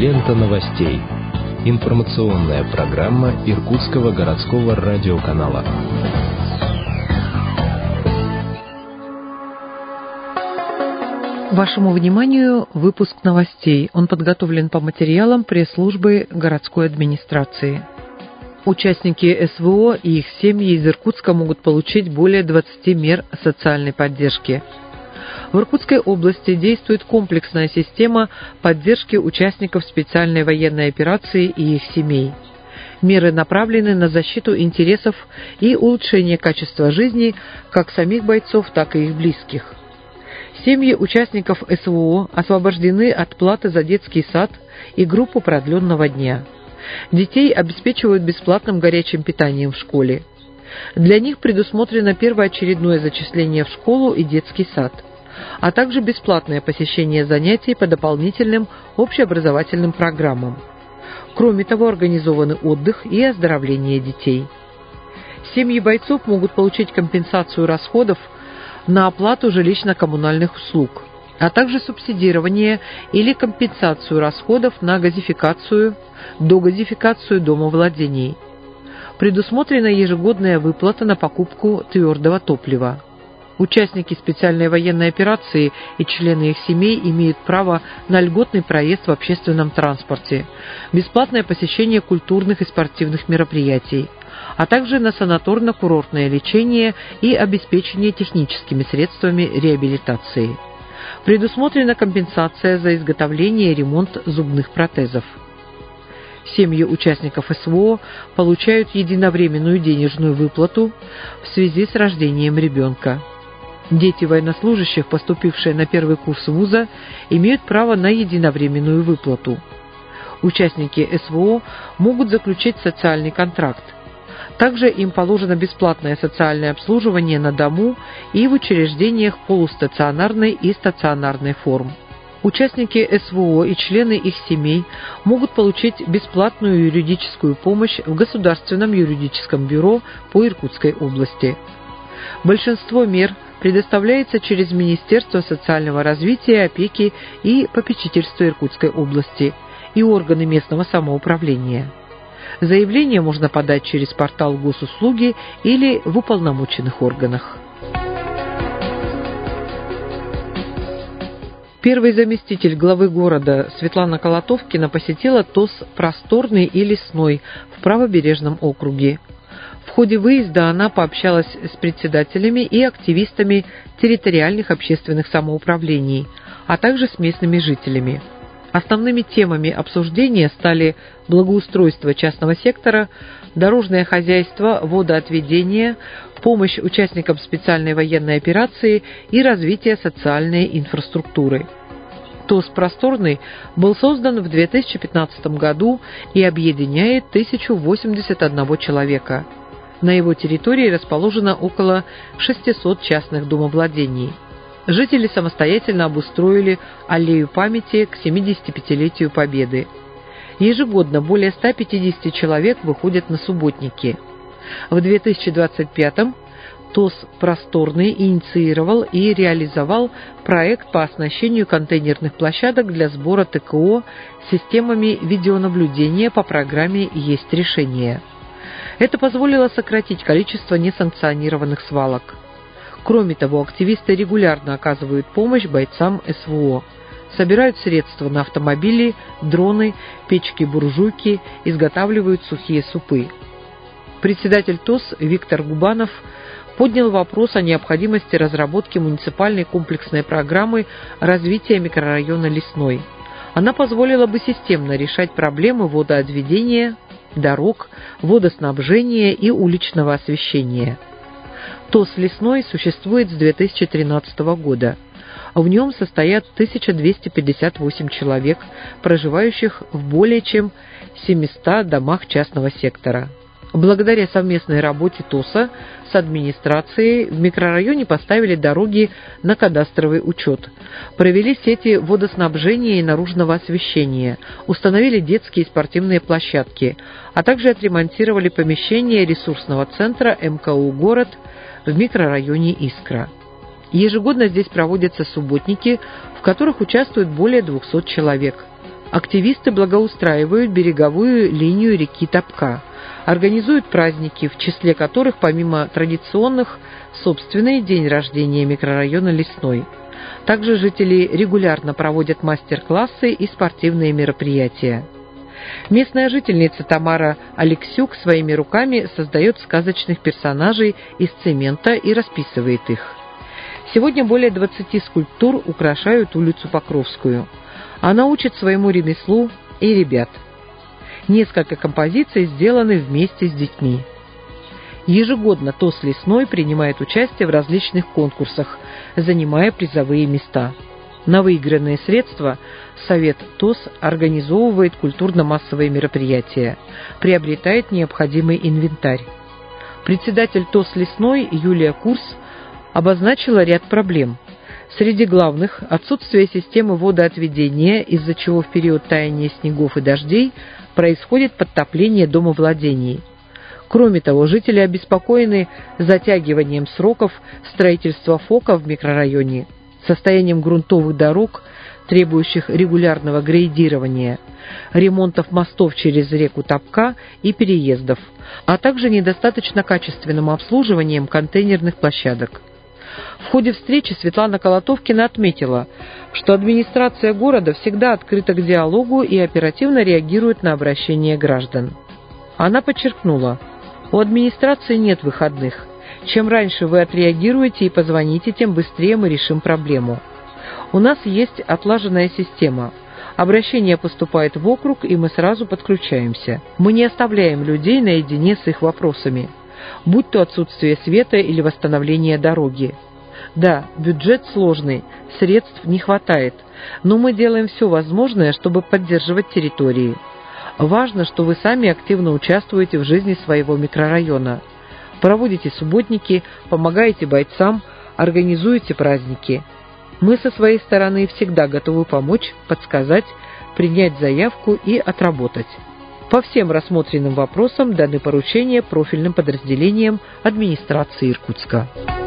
Лента новостей. Информационная программа Иркутского городского радиоканала. Вашему вниманию выпуск новостей. Он подготовлен по материалам пресс-службы городской администрации. Участники СВО и их семьи из Иркутска могут получить более 20 мер социальной поддержки. В Иркутской области действует комплексная система поддержки участников специальной военной операции и их семей. Меры направлены на защиту интересов и улучшение качества жизни как самих бойцов, так и их близких. Семьи участников СВО освобождены от платы за детский сад и группу продленного дня. Детей обеспечивают бесплатным горячим питанием в школе. Для них предусмотрено первоочередное зачисление в школу и детский сад, а также бесплатное посещение занятий по дополнительным общеобразовательным программам. Кроме того, организованы отдых и оздоровление детей. Семьи бойцов могут получить компенсацию расходов на оплату жилищно-коммунальных услуг, а также субсидирование или компенсацию расходов на газификацию, догазификацию домовладений. Предусмотрена ежегодная выплата на покупку твердого топлива. Участники специальной военной операции и члены их семей имеют право на льготный проезд в общественном транспорте, бесплатное посещение культурных и спортивных мероприятий, а также на санаторно-курортное лечение и обеспечение техническими средствами реабилитации. Предусмотрена компенсация за изготовление и ремонт зубных протезов. Семьи участников СВО получают единовременную денежную выплату в связи с рождением ребенка. Дети военнослужащих, поступившие на первый курс вуза, имеют право на единовременную выплату. Участники СВО могут заключить социальный контракт. Также им положено бесплатное социальное обслуживание на дому и в учреждениях полустационарной и стационарной форм. Участники СВО и члены их семей могут получить бесплатную юридическую помощь в Государственном юридическом бюро по Иркутской области. Большинство мер предоставляется через Министерство социального развития, опеки и попечительства Иркутской области и органы местного самоуправления. Заявление можно подать через портал госуслуги или в уполномоченных органах. Первый заместитель главы города Светлана Колотовкина посетила ТОС «Просторный» и «Лесной» в Правобережном округе. В ходе выезда она пообщалась с председателями и активистами территориальных общественных самоуправлений, а также с местными жителями. Основными темами обсуждения стали благоустройство частного сектора, дорожное хозяйство, водоотведение, помощь участникам специальной военной операции и развитие социальной инфраструктуры. ТОС «Просторный» был создан в 2015 году и объединяет 1081 человека. На его территории расположено около 600 частных домовладений. Жители самостоятельно обустроили аллею памяти к 75-летию Победы. Ежегодно более 150 человек выходят на субботники. В 2025-м ТОС «Просторный» инициировал и реализовал проект по оснащению контейнерных площадок для сбора ТКО системами видеонаблюдения по программе «Есть решение». Это позволило сократить количество несанкционированных свалок. Кроме того, активисты регулярно оказывают помощь бойцам СВО, собирают средства на автомобили, дроны, печки-буржуйки, изготавливают сухие супы. Председатель ТОС Виктор Губанов поднял вопрос о необходимости разработки муниципальной комплексной программы развития микрорайона Лесной. Она позволила бы системно решать проблемы водоотведения, дорог, водоснабжения и уличного освещения. ТОС «Лесной» существует с 2013 года. В нем состоят 1258 человек, проживающих в более чем 700 домах частного сектора. Благодаря совместной работе ТОСа с администрацией в микрорайоне поставили дороги на кадастровый учет, провели сети водоснабжения и наружного освещения, установили детские и спортивные площадки, а также отремонтировали помещение ресурсного центра МКУ «Город» в микрорайоне Искра. Ежегодно здесь проводятся субботники, в которых участвует более 200 человек. Активисты благоустраивают береговую линию реки Топка, организуют праздники, в числе которых, помимо традиционных, собственный день рождения микрорайона Лесной. Также жители регулярно проводят мастер-классы и спортивные мероприятия. Местная жительница Тамара Алексюк своими руками создает сказочных персонажей из цемента и расписывает их. Сегодня более 20 скульптур украшают улицу Покровскую. Она учит своему ремеслу и ребят. Несколько композиций сделаны вместе с детьми. Ежегодно ТОС «Лесной» принимает участие в различных конкурсах, занимая призовые места. На выигранные средства Совет ТОС организовывает культурно-массовые мероприятия, приобретает необходимый инвентарь. Председатель ТОС «Лесной» Юлия Курс обозначила ряд проблем. Среди главных – отсутствие системы водоотведения, из-за чего в период таяния снегов и дождей происходит подтопление домовладений. Кроме того, жители обеспокоены затягиванием сроков строительства ФОКа в микрорайоне, состоянием грунтовых дорог, требующих регулярного грейдирования, ремонтов мостов через реку Топка и переездов, а также недостаточно качественным обслуживанием контейнерных площадок. В ходе встречи Светлана Колотовкина отметила, что администрация города всегда открыта к диалогу и оперативно реагирует на обращения граждан. Она подчеркнула, у администрации нет выходных. Чем раньше вы отреагируете и позвоните, тем быстрее мы решим проблему. У нас есть отлаженная система. Обращение поступает в округ, и мы сразу подключаемся. Мы не оставляем людей наедине с их вопросами, будь то отсутствие света или восстановление дороги. Да, бюджет сложный, средств не хватает, но мы делаем все возможное, чтобы поддерживать территории. Важно, что вы сами активно участвуете в жизни своего микрорайона. Проводите субботники, помогаете бойцам, организуете праздники. Мы со своей стороны всегда готовы помочь, подсказать, принять заявку и отработать. По всем рассмотренным вопросам даны поручения профильным подразделениям администрации Иркутска.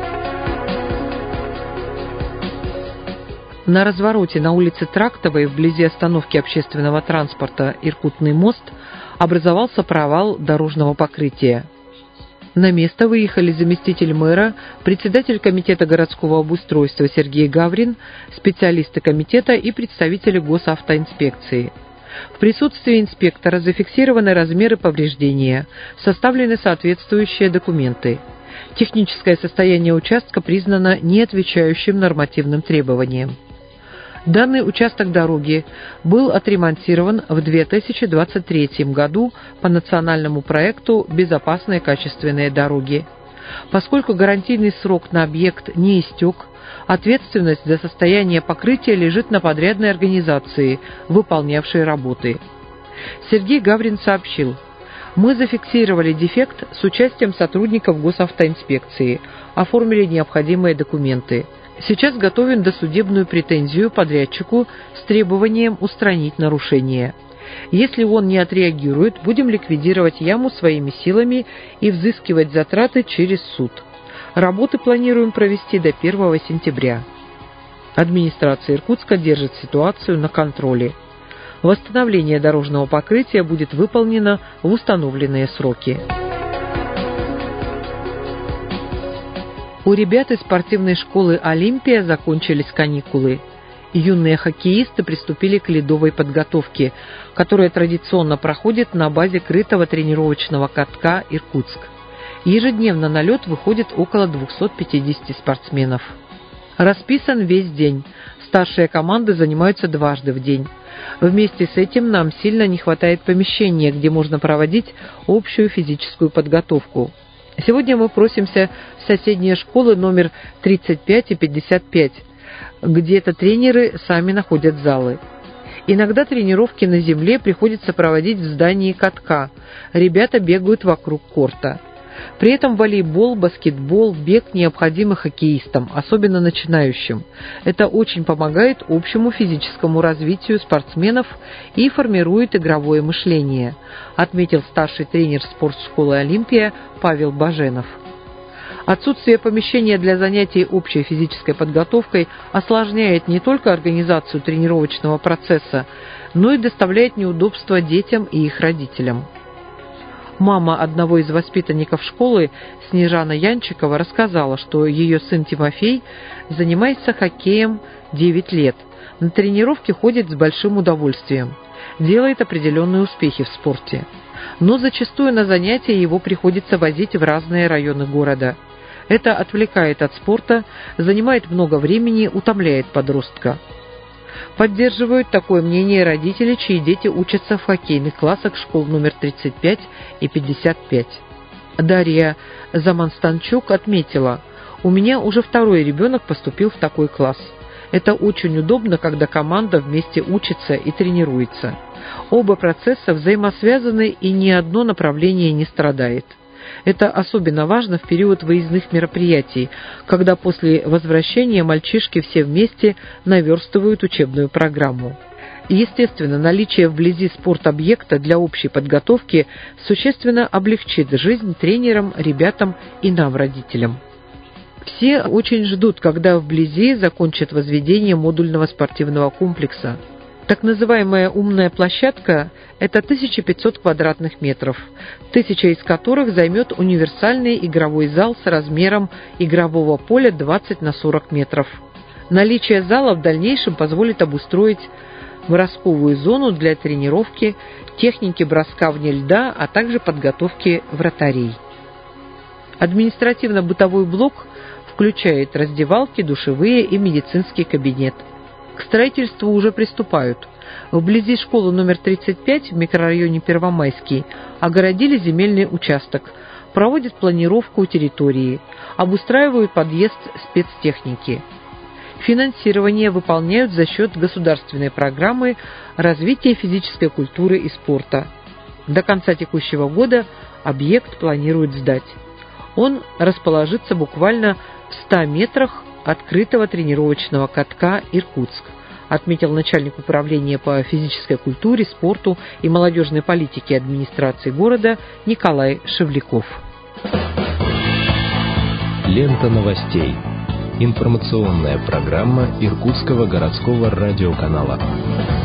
На развороте на улице Трактовой, вблизи остановки общественного транспорта «Иркутный мост», образовался провал дорожного покрытия. На место выехали заместитель мэра, председатель комитета городского обустройства Сергей Гаврин, специалисты комитета и представители госавтоинспекции. В присутствии инспектора зафиксированы размеры повреждения, составлены соответствующие документы. Техническое состояние участка признано не отвечающим нормативным требованиям. Данный участок дороги был отремонтирован в 2023 году по национальному проекту «Безопасные качественные дороги». Поскольку гарантийный срок на объект не истек, ответственность за состояние покрытия лежит на подрядной организации, выполнявшей работы. Сергей Гаврин сообщил, мы зафиксировали дефект с участием сотрудников госавтоинспекции, оформили необходимые документы. Сейчас готовим досудебную претензию подрядчику с требованием устранить нарушение. Если он не отреагирует, будем ликвидировать яму своими силами и взыскивать затраты через суд. Работы планируем провести до 1 сентября. Администрация Иркутска держит ситуацию на контроле. Восстановление дорожного покрытия будет выполнено в установленные сроки. У ребят из спортивной школы «Олимпия» закончились каникулы. Юные хоккеисты приступили к ледовой подготовке, которая традиционно проходит на базе крытого тренировочного катка «Иркутск». Ежедневно на лед выходит около 250 спортсменов. Расписан весь день. Старшие команды занимаются дважды в день. Вместе с этим нам сильно не хватает помещения, где можно проводить общую физическую подготовку. Сегодня мы просимся в соседние школы номер 35 и 55, где-то тренеры сами находят залы. Иногда тренировки на земле приходится проводить в здании катка. Ребята бегают вокруг корта. При этом волейбол, баскетбол, бег необходимы хоккеистам, особенно начинающим. Это очень помогает общему физическому развитию спортсменов и формирует игровое мышление, отметил старший тренер спортшколы «Олимпия» Павел Баженов. Отсутствие помещения для занятий общей физической подготовкой осложняет не только организацию тренировочного процесса, но и доставляет неудобства детям и их родителям. Мама одного из воспитанников школы, Снежана Янчикова, рассказала, что ее сын Тимофей занимается хоккеем 9 лет. На тренировки ходит с большим удовольствием, делает определенные успехи в спорте. Но зачастую на занятия его приходится возить в разные районы города. Это отвлекает от спорта, занимает много времени, утомляет подростка. Поддерживают такое мнение родители, чьи дети учатся в хоккейных классах школ номер 35 и 55. Дарья Заманстанчук отметила: «У меня уже второй ребенок поступил в такой класс. Это очень удобно, когда команда вместе учится и тренируется. Оба процесса взаимосвязаны, и ни одно направление не страдает. Это особенно важно в период выездных мероприятий, когда после возвращения мальчишки все вместе наверстывают учебную программу». Естественно, наличие вблизи спортобъекта для общей подготовки существенно облегчит жизнь тренерам, ребятам и нам, родителям. Все очень ждут, когда вблизи закончат возведение модульного спортивного комплекса. Так называемая «умная площадка» – это 1500 квадратных метров, 1000 из которых займет универсальный игровой зал с размером игрового поля 20 на 40 метров. Наличие зала в дальнейшем позволит обустроить бросковую зону для тренировки, техники броска вне льда, а также подготовки вратарей. Административно-бытовой блок включает раздевалки, душевые и медицинский кабинет. К строительству уже приступают. Вблизи школы номер 35 в микрорайоне Первомайский огородили земельный участок, проводят планировку территории, обустраивают подъезд спецтехники. Финансирование выполняют за счет государственной программы развития физической культуры и спорта. До конца текущего года объект планируют сдать. Он расположится буквально в 100 метрах открытого тренировочного катка «Иркутск», отметил начальник управления по физической культуре, спорту и молодежной политике администрации города Николай Шевляков. Лента новостей. Информационная программа Иркутского городского радиоканала.